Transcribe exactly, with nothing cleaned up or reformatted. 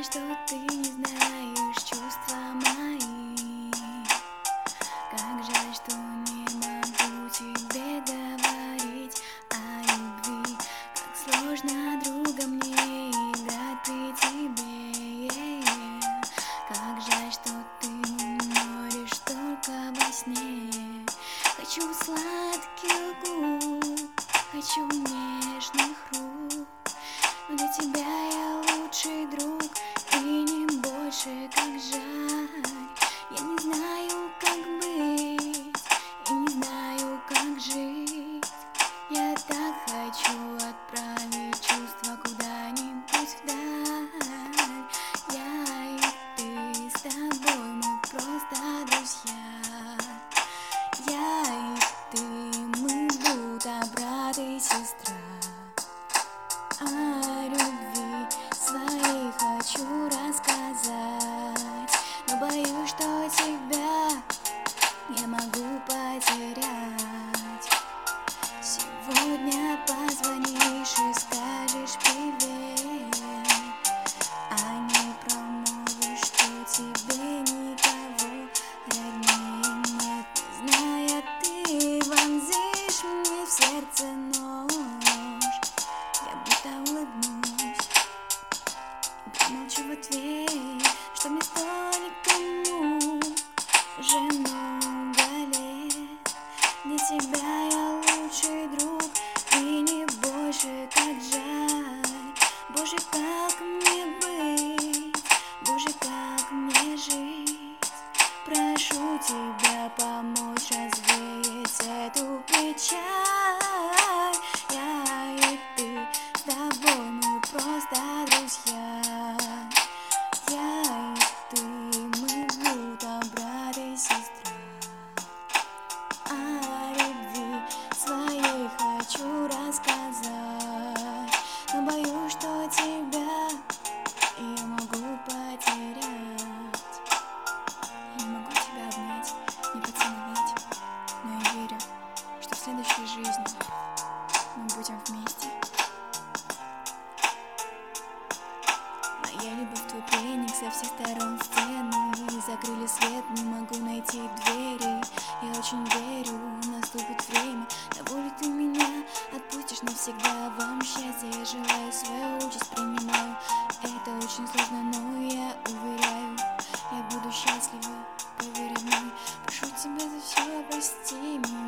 жаль, что ты не знаешь чувства мои. Как жаль, что не могу тебе говорить о любви. Как сложно, друга, мне играть при тебе. Как жаль, что ты молишь только во сне. Хочу сладких губ, хочу нежных рук, но для тебя я лучший друг и не больше. Как жаль, я не знаю, как быть, и не знаю, как жить. Я так хочу отправить чувства куда-нибудь вдаль. Я и ты, с тобой мы просто друзья. Я и ты, мы будто брат и сестра. О любви своей хочу рассказать, но боюсь, что тебя я могу потерять. Сегодня позвонишь и скажешь привет, а не промолвишь, что тебе никого роднее нет. Не зная, ты вонзишь мне в сердце нож. Я будто улыбнусь и промолчу в ответ, что мне столько мук уже много лет. Для тебя я лучший друг и не больше. Как жаль, Боже, как мне быть, Боже, как мне жить. Прошу тебя помочь развеять эту печаль. Я и ты, с тобой мы просто друзья. Я и ты, мы будто брат и сестра. О любви своей хочу рассказать, но боюсь, что тебя я могу потерять. Я не могу тебя обнять, не поцеловать, но я верю, что в следующей жизни мы будем вместе. Моя любовь, твой пленник, со всех сторон стены закрыли свет, не могу найти двери. Я очень верю, наступит время, на волю ты меня отпустишь навсегда. Вам счастья я желаю, свою участь принимаю. Это очень сложно, но я уверяю, я буду счастлива, поверь мной. Прошу тебя за все, прости меня.